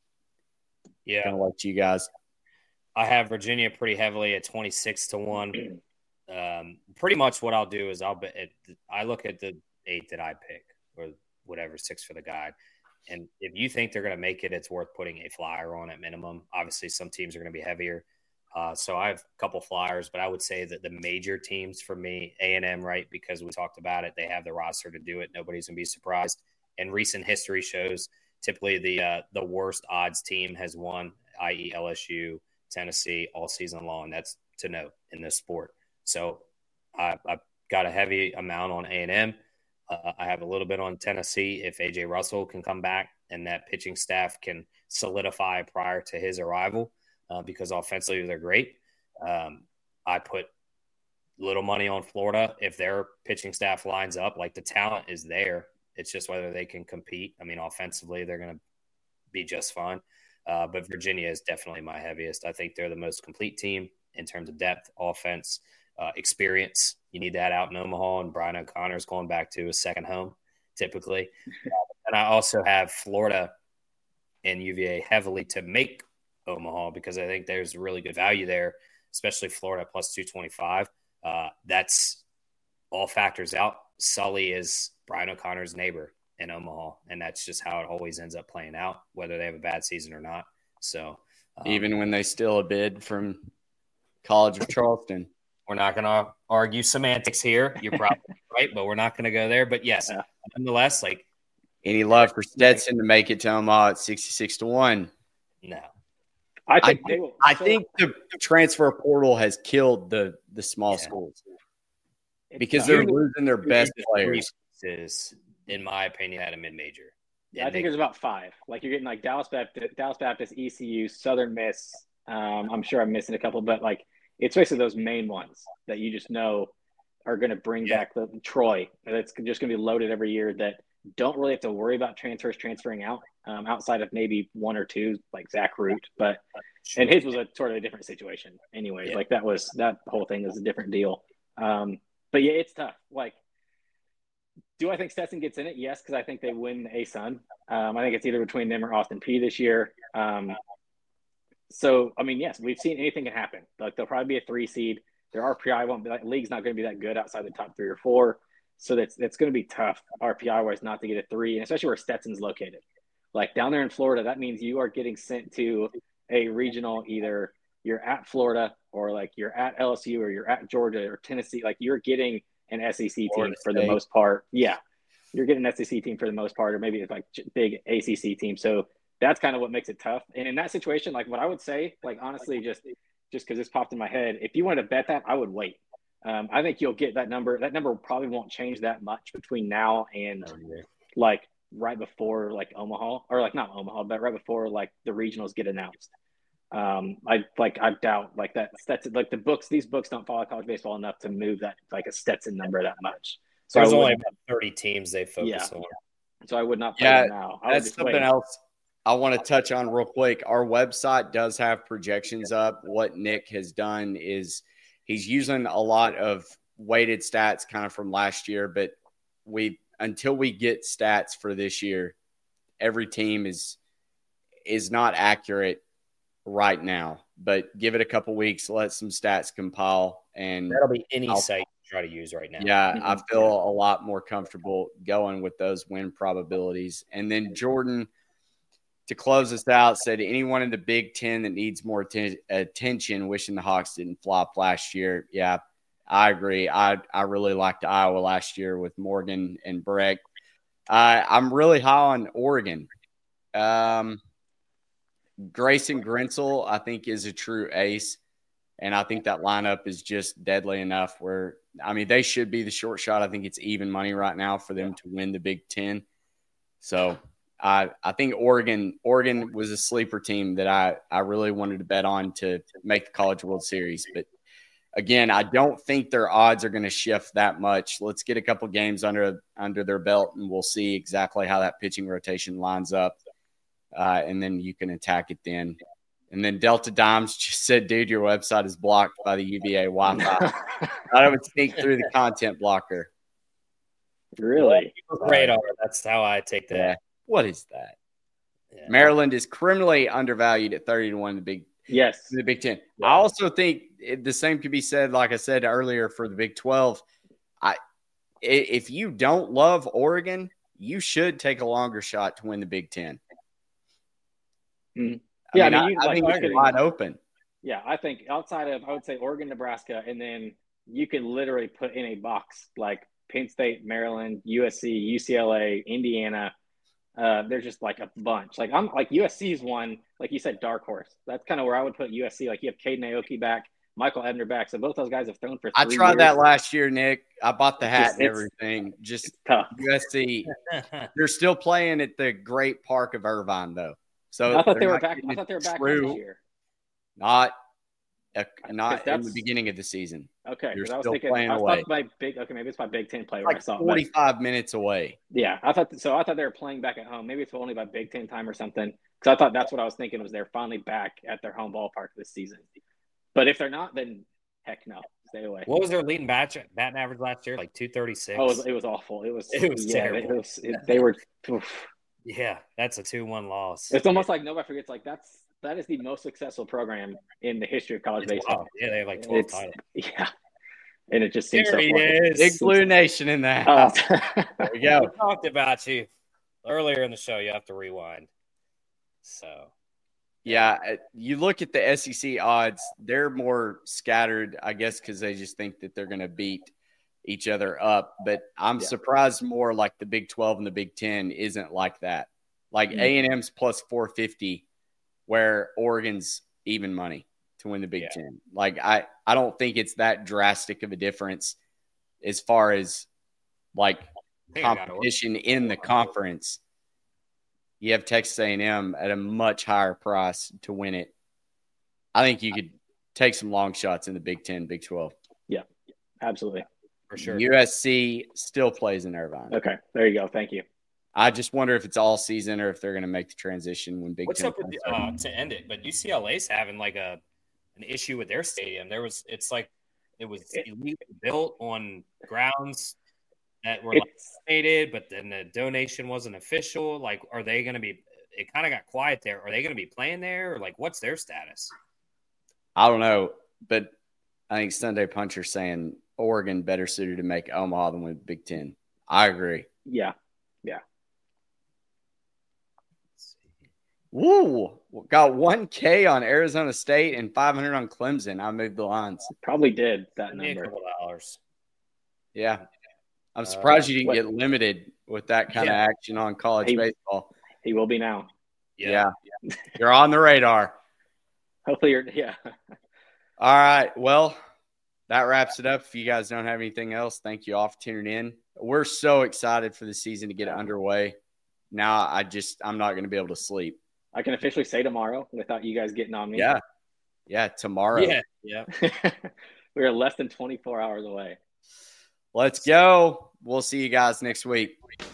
Yeah. Going to let you guys. I have Virginia pretty heavily at twenty-six to one. Um, pretty much what I'll do is I'll bet I look at the eight that I pick or whatever, six for the guide. And if you think they're going to make it, it's worth putting a flyer on at minimum. Obviously, some teams are going to be heavier. Uh, so I have a couple flyers, but I would say that the major teams for me, A and M, right, because we talked about it, they have the roster to do it. Nobody's going to be surprised. And recent history shows typically the uh, the worst odds team has won, that is. L S U, Tennessee, all season long. That's to note in this sport. So I, I've got a heavy amount on A and M. Uh, I have a little bit on Tennessee if A J Russell can come back and that pitching staff can solidify prior to his arrival uh, because offensively they're great. Um, I put little money on Florida if their pitching staff lines up. Like the talent is there. It's just whether they can compete. I mean, offensively, they're going to be just fine. Uh, but Virginia is definitely my heaviest. I think they're the most complete team in terms of depth, offense, uh, experience. You need that out in Omaha, and Brian O'Connor's going back to his second home, typically. And I also have Florida and U V A heavily to make Omaha because I think there's really good value there, especially Florida plus two twenty-five. Uh, that's all factors out. Sully is Brian O'Connor's neighbor in Omaha, and that's just how it always ends up playing out, whether they have a bad season or not. So um, even when they steal a bid from College of Charleston, we're not going to argue semantics here. You're probably right, but we're not going to go there. But yes, yeah. Nonetheless, like any love for Stetson to make it to Omaha at sixty-six to one? No, I think I, will, I so, think the transfer portal has killed the the small yeah. schools because they're losing their best players. In my opinion, at a mid-major. Yeah, I think they, there's about five. Like you're getting like Dallas Baptist, Dallas Baptist, E C U, Southern Miss. Um, I'm sure I'm missing a couple, but like it's basically those main ones that you just know are going to bring yeah. back the Troy. That's just going to be loaded every year. That don't really have to worry about transfers transferring out um, outside of maybe one or two, like Zach Root. But and his was a sort of a different situation, anyways. Yeah. Like that was that whole thing was a different deal. Um, but yeah, it's tough. Like. Do I think Stetson gets in it? Yes, because I think they win the A-Sun. Um, I think it's either between them or Austin Peay this year. Um, so, I mean, yes, we've seen anything can happen. Like they'll probably be a three seed. Their R P I won't be like league's not going to be that good outside the top three or four. So that's that's going to be tough R P I wise not to get a three, and especially where Stetson's located. Like down there in Florida, that means you are getting sent to a regional. Either you're at Florida or like you're at L S U or you're at Georgia or Tennessee. Like you're getting an S E C team for the most part. Yeah. You're getting an S E C team for the most part, or maybe it's like big A C C team. So that's kind of what makes it tough. And in that situation, like what I would say, like honestly, just just because this popped in my head, if you wanted to bet that, I would wait. Um, I think you'll get that number. That number probably won't change that much between now and like right before like Omaha or like not Omaha, but right before like the regionals get announced. Um, I like I doubt like that Stetson like the books. These books don't follow college baseball enough to move that like a Stetson number that much. So there's only about thirty teams they focus yeah. on. So I would not play yeah, them now. I that's something wait. else I want to touch on real quick. Our website does have projections up. What Nick has done is he's using a lot of weighted stats kind of from last year, but we until we get stats for this year, every team is is not accurate right now. But give it a couple weeks, let some stats compile, and that'll be any I'll, site you try to use right now. Yeah, Mm-hmm. I feel a lot more comfortable going with those win probabilities. And then Jordan, to close us out, said anyone in the Big Ten that needs more atten- attention, wishing the Hawks didn't flop last year. Yeah, I agree. I, I really liked Iowa last year with Morgan and Breck. Uh, I'm really high on Oregon. Um, Grayson Grensel, I think, is a true ace. And I think that lineup is just deadly enough where, I mean, they should be the short shot. I think it's even money right now for them to win the Big Ten. So I I think Oregon Oregon was a sleeper team that I, I really wanted to bet on to make the College World Series. But, again, I don't think their odds are going to shift that much. Let's get a couple games under under their belt, and we'll see exactly how that pitching rotation lines up. Uh, and then you can attack it then. And then Delta Dimes just said, dude, your website is blocked by the U V A Wi-Fi. I would sneak through the content blocker. Really? Radar. That's how I take that. Yeah. What is that? Yeah. Maryland is criminally undervalued at thirty to one in the Big, Yes. in the Big Ten. Yeah. I also think it, the same could be said, like I said earlier, for the Big twelve. I, if you don't love Oregon, you should take a longer shot to win the Big Ten. Mm. I Yeah, mean, I mean, you, I, I like, think you it's could- wide open. Yeah, I think outside of, I would say Oregon, Nebraska, and then you can literally put in a box like Penn State, Maryland, U S C, U C L A, Indiana. Uh, there's just like a bunch. Like I'm like U S C's one, like you said, dark horse. That's kind of where I would put U S C. Like you have Caden Aoki back, Michael Ebner back. So both those guys have thrown for. I three tried years. that last year, Nick. I bought the It's hat just- and it's- everything. Just It's tough. U S C. They're still playing at the Great Park of Irvine, though. So I thought they they're were not back. getting I thought they were back true- this year. Not, uh, not in the that's- beginning of the season. Okay, You're because I was still thinking. playing I was away. thought my big. Okay, maybe it's my Big Ten play where I Like saw it. but- forty-five minutes away. Yeah, I thought so. I thought they were playing back at home. Maybe it's only by Big Ten time or something. Because I thought that's what I was thinking was they're finally back at their home ballpark this season. But if they're not, then heck no, stay away. What was their leading batch batting average last year? Like two thirty six. Oh, it was, it was awful. It was. It was yeah, terrible. It was, it, they were. Oof. Yeah, that's a two one loss. It's almost like nobody forgets. Like that's that is the most successful program in the history of college It's baseball. wild. Yeah, they have like twelve It's- titles. Yeah, and it just seems There so. he far- is. Big Blue Nation in that. Uh, There we go. We talked about you earlier in the show. You have to rewind. So Yeah, uh, you look at the S E C odds, they're more scattered, I guess, because they just think that they're going to beat each other up. But I'm Yeah. surprised more like the Big twelve and the Big ten isn't like that. Like Mhm. A and M's plus four fifty, where Oregon's even money to win the Big Yeah. ten. Like I, I don't think it's that drastic of a difference as far as like I think I got it. competition in the conference. You have Texas A and M at a much higher price to win it. I think you could take some long shots in the Big ten, Big twelve. Absolutely. for sure. U S C still plays in Irvine. Okay, there you go. Thank you. I just wonder if it's all season or if they're going to make the transition when Big What's Ten up with comes the, back. uh, to end it? But U C L A's having like a an issue with their stadium. There was it's like it was illegally built on grounds that were like It's donated, but then the donation wasn't official. Like, are they going to be? It kind of got quiet there. Are they going to be playing there, or like what's their status? I don't know, but I think Sunday Puncher saying Oregon better suited to make Omaha than with Big Ten. I agree. yeah. Woo! Got one K on Arizona State and five hundred on Clemson. I moved the lines. Probably did that Give me a number. couple dollars. Yeah. I'm Uh, surprised you didn't what- get limited with that kind Yeah. of action on college He- baseball. He will be now. Yeah. You're on the radar. Hopefully, you're. Yeah. All right. Well, that wraps it up. If you guys don't have anything else, thank you all for tuning in. We're so excited for the season to get underway. Now, I just, I'm not going to be able to sleep. I can officially say tomorrow without you guys getting on me. Yeah. Yeah. Tomorrow. Yeah, yeah. We are less than twenty-four hours away. Let's go. We'll see you guys next week.